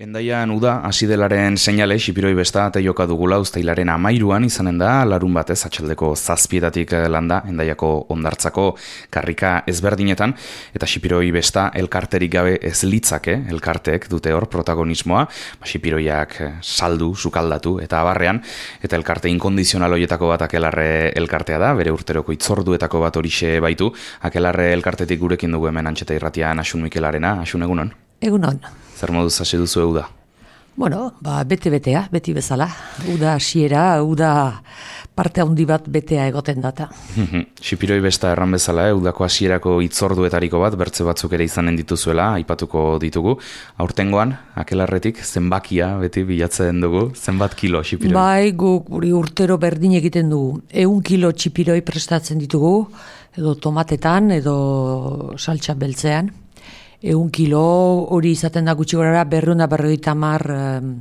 Hendaian uda, hasidelaren seinale, Xipiroi besta eta joka dugula uztailaren 13an izanen da, larun batez atxaldeko 7:00 landa, Hendaiako hondartzako karrika ezberdinetan, eta Xipiroi besta elkarterik gabe ez litzake, elkarteek dute hor protagonismoa, Xipiroiak saldu, sukaldatu eta abarrean, eta elkarte inkondizional hoietako bat Akelarre elkartea da, bere urteroko hitzorduetako bat horixe baitu. Akelarre elkartetik gurekin dugu hemen Antxeta Irratian Asun Mikelarena. Asun, egunon? Egunon. Zer moduz hasi duzu uda? Bueno, bete-betea, beti bezala. Uda hasiera, uda parte handi bat betea egoten data. Xipiroi besta erran bezala, udako hasierako hitzorduetariko bat, bertze batzuk ere izanen dituzuela, aipatuko ditugu. Aurtengoan, Akelarretik zenbakia beti bilatzen dugu, zenbat kilo xipiroi? Bai, guk urtero berdin egiten dugu. 100 kilo txipiroi prestatzen ditugu, edo tomatetan, edo saltsa beltzean. 100 kilo hori izaten da gutxi gorara 250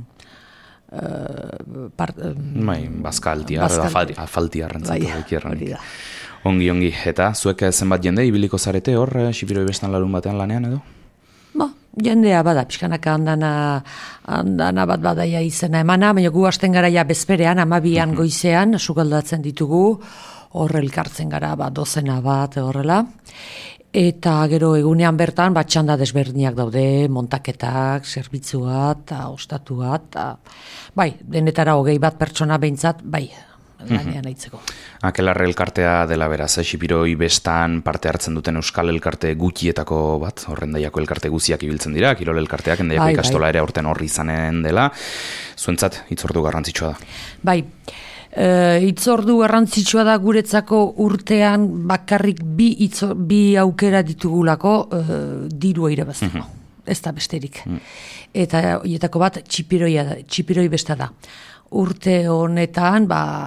bazkaltia, afaltia rentzatu. Ongi, eta zuek zenbat jende ibiliko zarete hor, Xipiroi bestan larun batean lanean edo? Jendea bada, pixkanaka andana bat badaia izena emana, baina gu hasten gara ja bezperean, 12an goizean, sukaldatzen ditugu, hor elkartzen gara, dozena bat horrela. Eta gero egunean bertan txanda desberdinak daude, montaketak, zerbitzua eta ostatua, bai, denetara 20 pertsona behintzat, bai, lanean aitzeko. Akelarre elkartea dela beraz, Xipiroi bestan parte hartzen duten euskal elkarte gutxietako bat, Hendaiako elkarte guziak ibiltzen dira, kirol elkarteak, Hendaiako ikastola ere aurten horri izanen dela, zuentzat hitzordu garrantzitsua da. Bai, hitzordu garrantzitsua da guretzako urtean bakarrik bi aukera ditugulako dirua irabazteko. Ez da besterik. Eta horietako bat txipiroi besta da. Urte honetan,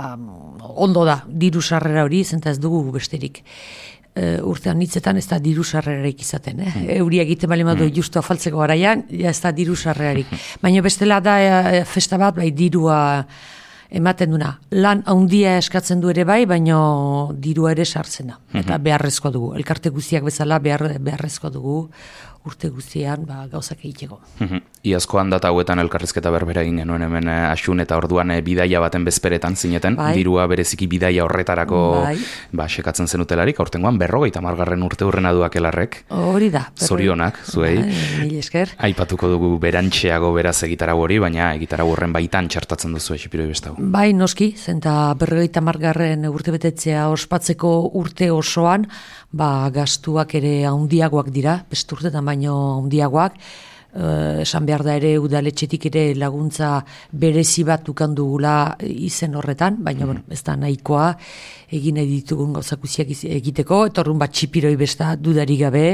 ondo da, diru sarrera hori, zenta ez dugu besterik. Urtean hitzetan ez da diru sarrerarik izaten. Euria egiten bali madu justu afaltzeko garaian, ez da diru sarrerarik. Baina bestela da festa bat, dirua ematen duna. Lan handia eskatzen du ere bai, baina dirua ere sartzen da. Eta beharrezkoa dugu. Elkarte guztiak bezala beharrezkoa dugu urte guztian gauzak egiteko. Iazkoan data hauetan elkarrizketa berbera egin genuen hemen Asun, eta orduan bidaia baten bezperetan zineten, dirua bereziki bidaia horretarako sekatzen zenutelarik, aurtengoan 50. urte hurrena du Akelarrek. Hori da. Zorionak, zuei. Mil esker. Aipatuko dugu berantxeago beraz egitarau hori, baina egitarau horren baitan txartatzen duzu Xipiroi besta hau. Bai, noski, zenta 50. urte betetzea ospatzeko urte osoan, gastuak ere handiagoak dira, beste urtetan baino handiagoak, esan behar da ere udaletxetik ere laguntza berezi bat ukan dugula izen horretan, baina ez da nahikoa egin ditugun gauzakuziak egiteko, eta horren Xipiroi besta dudarik gabe,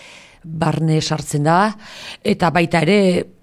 barne sartzen da, eta baita ere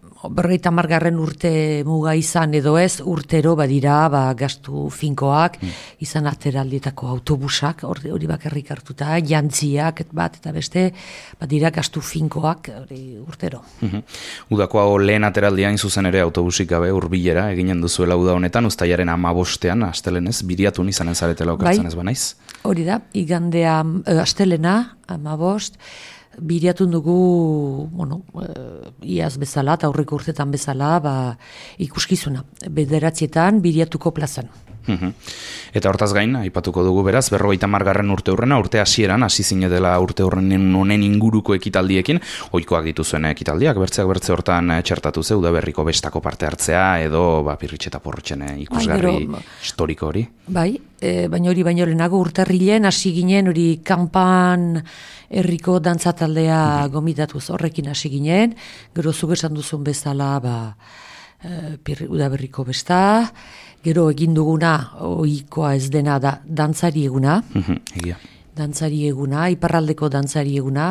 50. urte muga izan edo ez, urtero badira gastu finkoak, izan ateraldietako autobusak, hori bakarrik hartuta, jantziak eta beste, badira gastu finkoak urtero. Udako hau lehen ateraldiain zuzen ere autobusik gabe hurbilera eginen duzuela uda honetan, uztailaren 15ean, astelenez, Biriatun izanen zaretela okartzen ez banaiz? Hori da, igandea astelena, 15, Biriatun dugu, iaz bezala, eta aurreko urtetan bezala, ikuskizuna. 9etan Biriatuko plazan. Eta hortaz gain, aipatuko dugu beraz, 50. urte hurrena, urte hasieran, hasi zinetela urte hurrenen honen inguruko ekitaldiekin, ohikoak dituzuen ekitaldiak, bertze hortan txertatu ze, Udaberriko bestako parte hartzea, edo Pirritx eta Porrotxen ikusgarri historiko hori. Bai, baina hori baino lehenago urtarrilen hasi ginen hori kanpan herriko dantzataldea gomitatuz horrekin hasi ginen, gero zuk esan duzun bezala Udaberriko besta, gero egin duguna ohikoa ez dena da dantzari eguna, iparraldeko dantzari eguna,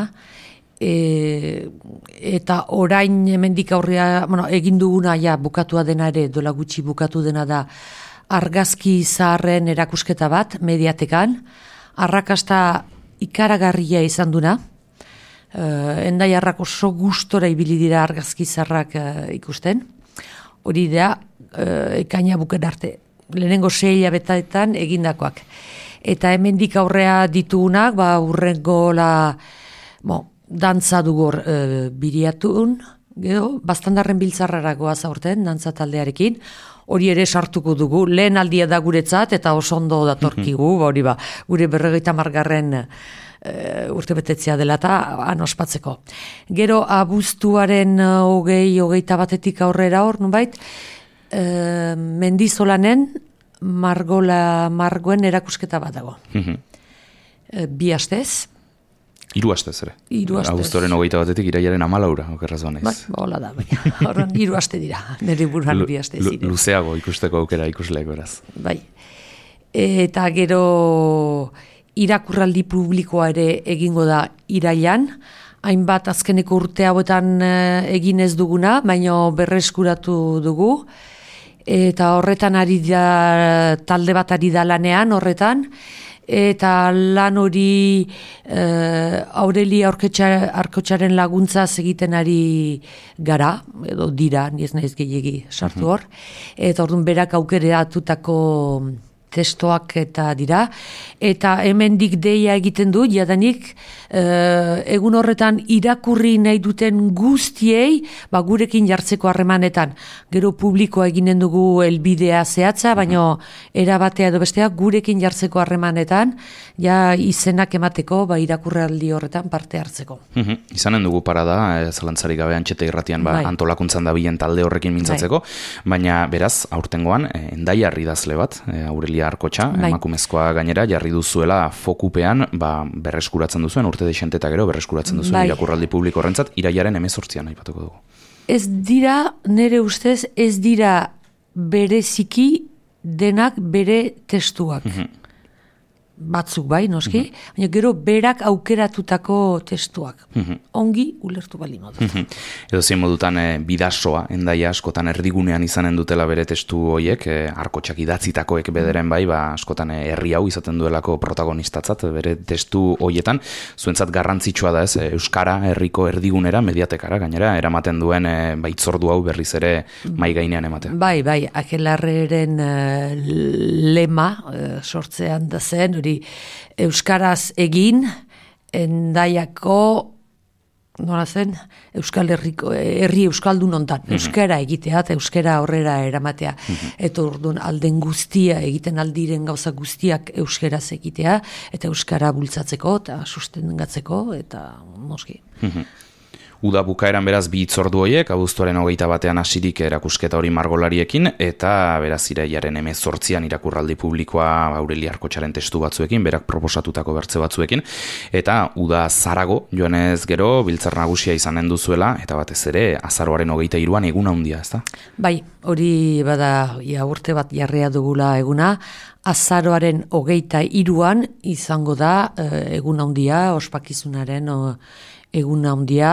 eta orain hemendik aurrea, egin duguna bukatua dena ere, dola gutxi bukatu dena da argazki zaharren erakusketa bat, Mediatekan, arrakasta ikaragarria izan duna, Hendaiarrak oso gustora ibili dira argazki zaharrak ikusten, hori da, ekaina buken arte, lehenengo 6 hilabetetan egindakoak. Eta hemendik aurrea ditugunak, urrengo dantza dugu Biriatun, Gero, Baztandarren biltzarraragoa zaurten, dantza taldearekin, hori ere sartuko dugu, lehen aldia da guretzat, eta oso ondo datorkigu, hori gure 50. Urtebetetzea dela eta han ospatzeko. Gero, abuztuaren 20-21 aurrera nunbait, Mendizolanen margoen erakusketa bat dago. 2 astez. 3 astez ere. 3 astez. Abuztuaren 21 iraiaren 14, okerraz banaiz. Hola da, baina. Horren 3 aste dira. Nire buruan 2 aste ziren. Luzeago ikusteko aukera ikusleek beraz. Bai. Eta gero irakurraldi publikoa ere egingo da irailan, hainbat azkeneko urte hauetan egin ez duguna, baina berreskuratu dugu, eta horretan ari da, talde bat ari da lanean horretan, eta lan hori Aureli Arkotxaren laguntzaz egiten ari gara, edo dira, niez naiz gehiegi sartu hor, eta orduan berak aukeratutako testoak eta dira, eta hemendik deia egiten du, jadanik egun horretan irakurri nahi duten guztiei, gurekin jartzeko harremanetan. Gero publikoa eginen dugu helbidea zehatza, baina erabatea edo bestea gurekin jartzeko harremanetan, ja izenak emateko, irakurraldi horretan parte hartzeko. Izanen dugu parada, zalantzarik gabe Antxeta Irratian antolakuntzan dabilen talde horrekin mintzatzeko, baina beraz, aurtengoan, Endaiar idazle bat, Aurelia Arkotxa, emakumezkoa gainera, jarri duzuela fokupean, berreskuratzen duzuen, urte desente eta gero berreskuratzen duzuen irakurraldi publiko horrentzat, iraiaren 18an aipatuko dugu. Ez dira, nire ustez, ez dira bereziki denak bere testuak. Batzuk bai, noski, baina gero berak aukeratutako testuak. Ongi ulertu bali modu. Edo zein modutan bidasoa, Endaia askotan erdigunean izanen dutela bere testu hoiek, Arkotxak idatzitakoek bederen bai, askotan herri hau izaten duelako protagonistatzat bere testu hoietan, zuentzat garrantzitsua da ez, Euskara herriko erdigunera, mediatekara, gainera, eramaten duen baitzordu hau berriz ere mai gainean ematen. Bai, Akelarreren lema sortzean da zen, hori Euskaraz egin, Endaiako, nola zen, herri euskaldun ontan, euskara egitea, eta euskara horrera eramatea. Eta orduan alden guztia, egiten aldiren gauza guztiak euskaraz egitea, eta euskara bultzatzeko, eta sustengatzeko, eta noski. Uda bukaeran beraz bi hitzordu horiek, abuztuaren 21 hasirik erakusketa hori margolariekin, eta beraz iraiaren 18an irakurraldi publikoa Aurelia Arkotxaren testu batzuekin, berak proposatutako bertze batzuekin, eta uda zarago joanez gero biltzar nagusia izanen duzuela, eta batez ere azaroaren 23an egun handia, ezta? Bai, hori bada urte bat jarria dugula eguna, azaroaren 23an izango da egun handia, ospakizunaren egun handia,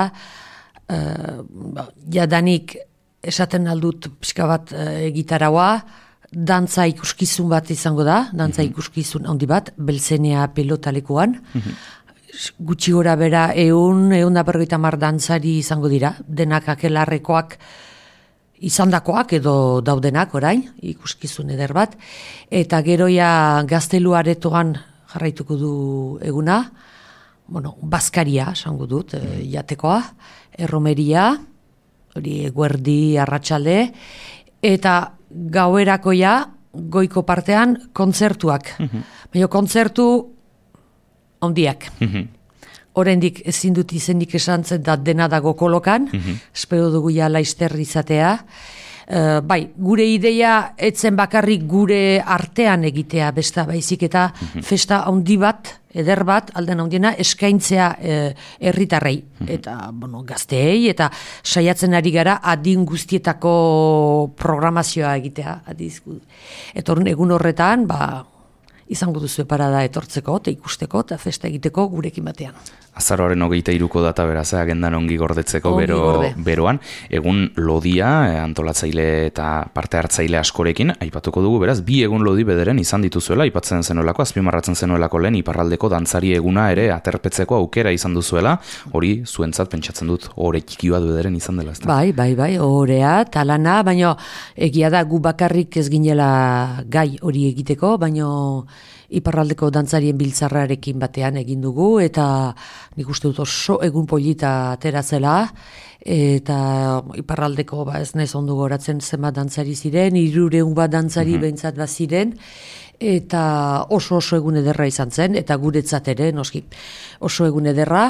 jadanik esaten aldut pixka bat gitaraua, dantza ikuskizun bat izango da, dantza ikuskizun handi bat, Belzenea pelotalekuan, gutxi gora bera 150 dantzari izango dira, denak Akelarrekoak izandakoak edo daudenak orain, ikuskizun eder bat, eta geroia Gaztelu Aretoan jarraituko du eguna, Baskaria, esango dut, jatekoa, erromeria, hori eguerdi, arratsalde, eta gauerakoia, goiko partean, kontzertuak. Baina kontzertu handiak. Oraindik ezin dut izenik esan zen da dena dago kolokan, espero dugu ja laizter izatea. Bai, gure ideia etzen bakarrik gure artean egitea besta baizik eta festa handi bat, eder bat, alden handiena, eskaintzea herritarrei eta gazteei, eta saiatzen ari gara adin guztietako programazioa egitea. Eta egun horretan, izango duzu parada etortzeko, eta ikusteko, eta festa egiteko gurekin batean. Azaroaren 23ko data beraz, agendan ongi gordetzeko beroan, egun lodia, antolatzaile eta parte hartzaile askorekin, aipatuko dugu beraz, 2 egun lodi bederen izan dituzuela, aipatzen zenuelako, azpimarratzen zenuelako lehen, iparraldeko dantzari eguna ere aterpetzeko aukera izan duzuela, hori zuentzat pentsatzen dut, ore txiki bat bederen izan dela, ezta? Bai, orea, talana, baina egia da gu bakarrik ez ginela gai hori egiteko, baina iparraldeko dantzarien biltzarrarekin batean egin dugu, eta nik uste dut oso egun polita atera zela, eta iparraldeko ez naiz ondo goratzen zenbat dantzari ziren, 300 bat dantzari behintzat baziren, eta oso egun ederra izan zen, eta guretzat ere, noski, oso egun ederra.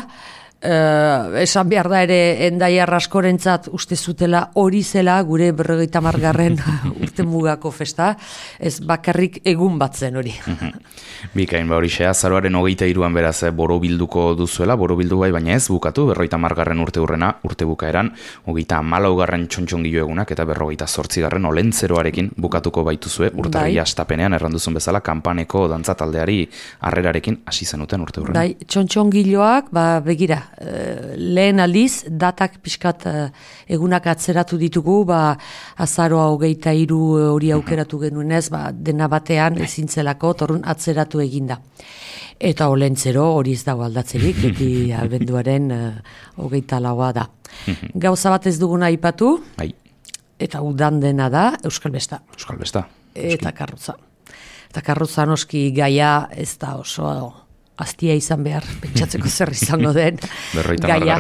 Esan behar da ere Hendaiar askorentzat uste zutela hori zela gure 50. urte mugako festa, ez bakarrik egun bat zen hori. Bikain, hori azaroaren 23an beraz borobilduko duzuela, borobildu bai, baina ez bukatu, 50. urte bukaeran, 34. txontxongilo egunak eta 58. olentzeroarekin bukatuko baituzue, urtarria astapenean erranduzun bezala, kanpaneko dantza taldeari harrerarekin hasi zenuten urte hurrena. Bai, txontxongiloak, begira, lehen aldiz, datak pixkat egunak atzeratu ditugu, azaroa 23 hori aukeratu genuenez, dena batean ezintzelako, torrun atzeratu eginda. Eta olentzero hori ez dago aldatzerik, beti abenduaren 24 da. Gauza bat ez duguna aipatu, eta udan dena da, Euskal Besta. Euskal Besta. Eta karroza. Eta karroza noski gaia ez da oso aztia izan behar, pentsatzeko zer izango den, gaia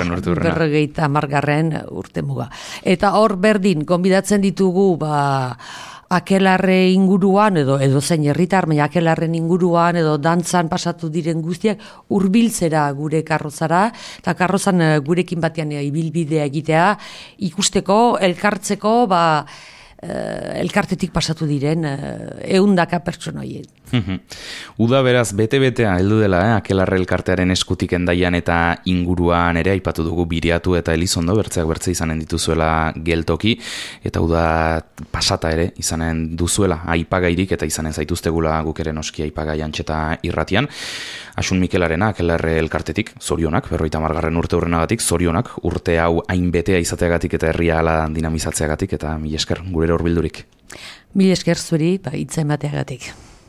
50. urte muga. Eta hor berdin, gonbidatzen ditugu, Akelarre inguruan, edo zein herritar, Akelarren inguruan, edo dantzan pasatu diren guztiak, hurbiltzera gure karrozara, eta karrozan gurekin batean ibilbidea egitea, ikusteko, elkartzeko, elkartetik pasatu diren 100 pertsona horiek. Uda beraz, bete-betea heldu dela, Akelarre elkartearen eskutik Hendaian eta inguruan ere aipatu dugu Biriatu eta Elizondo, bertzeak bertze izanen dituzuela geltoki, eta uda pasata ere izanen duzuela aipagairik eta izanen zaituztegula guk ere noski aipagai Antxeta irratian. Asun Mikelarena, Akelarre elkartetik, zorionak, 50. urte hurrenagatik, zorionak, urte hau hain betea izateagatik eta herria hala dinamizatzeagatik, eta mil esker gure hurbildurik. Mil esker zuri, hitza emateagatik.